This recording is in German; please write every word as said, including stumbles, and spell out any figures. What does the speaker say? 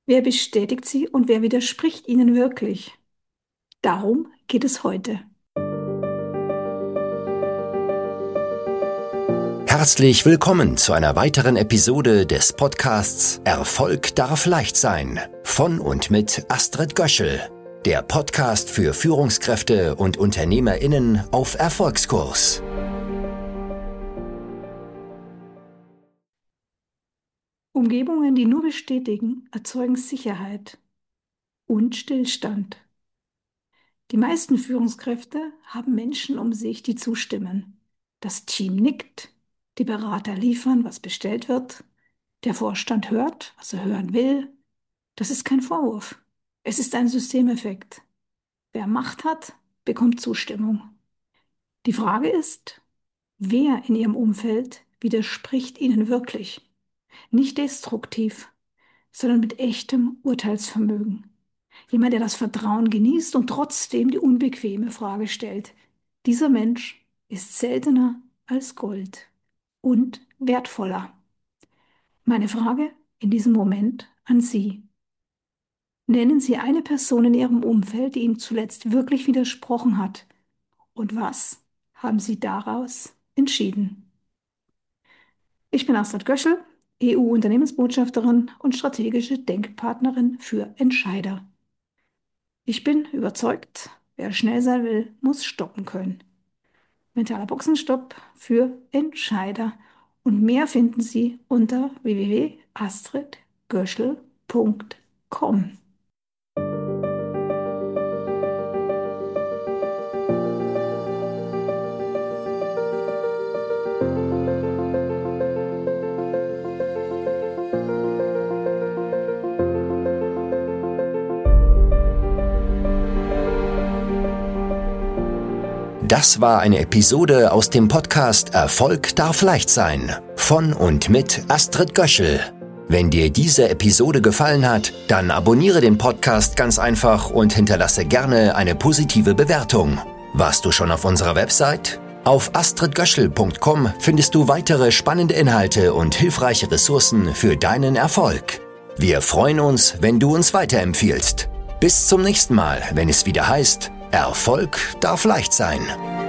Wer bestätigt sie und wer widerspricht ihnen wirklich? Darum geht es heute. Herzlich willkommen zu einer weiteren Episode des Podcasts Erfolg darf leicht sein von und mit Astrid Göschel, der Podcast für Führungskräfte und UnternehmerInnen auf Erfolgskurs. Umgebungen, die nur bestätigen, erzeugen Sicherheit und Stillstand. Die meisten Führungskräfte haben Menschen um sich, die zustimmen. Das Team nickt, die Berater liefern, was bestellt wird, der Vorstand hört, was er hören will. Das ist kein Vorwurf. Es ist ein Systemeffekt. Wer Macht hat, bekommt Zustimmung. Die Frage ist, wer in Ihrem Umfeld widerspricht Ihnen wirklich? Nicht destruktiv, sondern mit echtem Urteilsvermögen. Jemand, der das Vertrauen genießt und trotzdem die unbequeme Frage stellt. Dieser Mensch ist seltener als Gold und wertvoller. Meine Frage in diesem Moment an Sie. Nennen Sie eine Person in Ihrem Umfeld, die Ihnen zuletzt wirklich widersprochen hat. Und was haben Sie daraus entschieden? Ich bin Astrid Göschel, E U-Unternehmensbotschafterin und strategische Denkpartnerin für Entscheider. Ich bin überzeugt, wer schnell sein will, muss stoppen können. Mentaler Boxenstopp für Entscheider. Und mehr finden Sie unter w w w punkt astrid göschel punkt com. Das war eine Episode aus dem Podcast Erfolg darf leicht sein von und mit Astrid Göschel. Wenn dir diese Episode gefallen hat, dann abonniere den Podcast ganz einfach und hinterlasse gerne eine positive Bewertung. Warst du schon auf unserer Website? Auf astrid göschel punkt com findest du weitere spannende Inhalte und hilfreiche Ressourcen für deinen Erfolg. Wir freuen uns, wenn du uns weiterempfiehlst. Bis zum nächsten Mal, wenn es wieder heißt, Erfolg darf leicht sein.